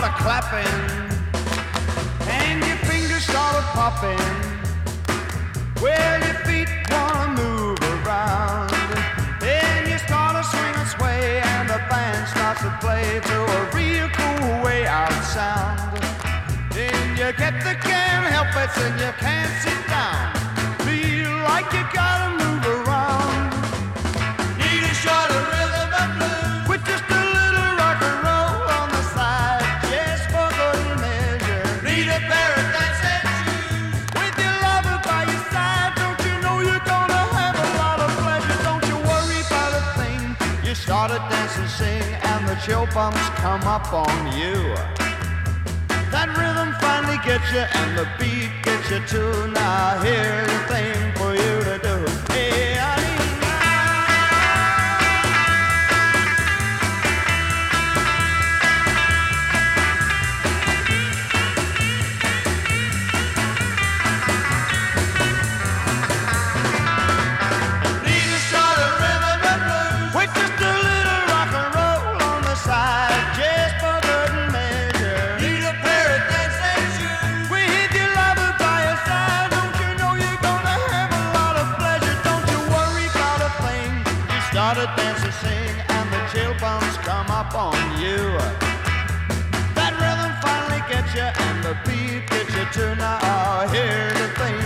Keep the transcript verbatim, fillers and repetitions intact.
started clapping and your fingers started popping. Well, your feet wanna move around. Then you start to swing and sway, and the band starts to play to a real cool way out sound. Then you get the can't help it, and you can't sit down. Feel like you gotta move around. Need a shot of rhythm and blues with just a little rock and roll on the side, just for good measure. Need a pair of dancing shoes with your lover by your side. Don't you know you're gonna have a lot of pleasure? Don't you worry about a thing. You start to dance and sing, and the chill bumps come up on you. That rhythm finally gets you, and the beat gets you too. Now here's the thing for you to do. Hey, honey. Started dance and sing, and the chill bumps come up on you. That rhythm finally gets you, and the beat gets you too. Now here's the thing